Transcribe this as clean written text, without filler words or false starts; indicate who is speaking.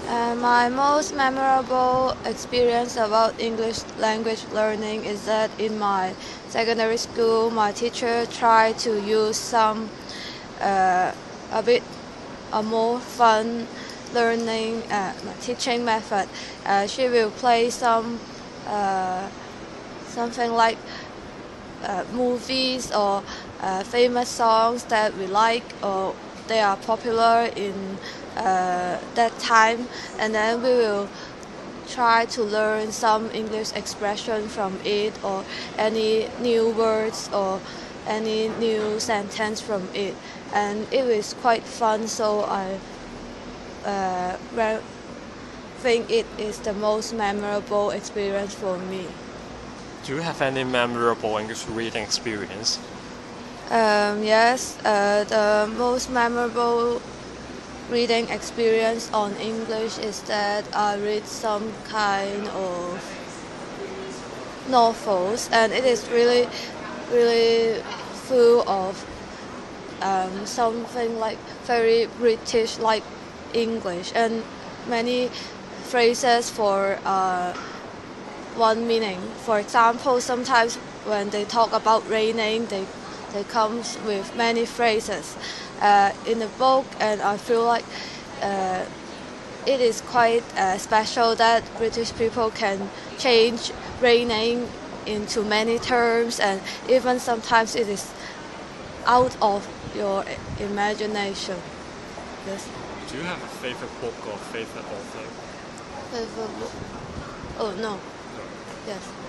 Speaker 1: My most memorable experience about English language learning is that in my secondary school, my teacher tried to use some a bit a more fun learning teaching method. She will play something like movies or famous songs that we like or they are popular in that time, and then we will try to learn some English expression from it or any new words or any new sentence from it, and it was quite fun. So I think it is the most memorable experience for me.
Speaker 2: Do you have any memorable English reading experience?
Speaker 1: Yes, the most memorable reading experience on English is that I read some kind of novels, and it is really full of something like very British like English and many phrases for one meaning. For example, sometimes when they talk about raining, they comes with many phrases in the book, and I feel like it is quite special that British people can change raining into many terms, and even sometimes it is out of your imagination. Yes.
Speaker 2: Do you have a favorite book or favorite author?
Speaker 1: Favorite book? Oh no. Yes.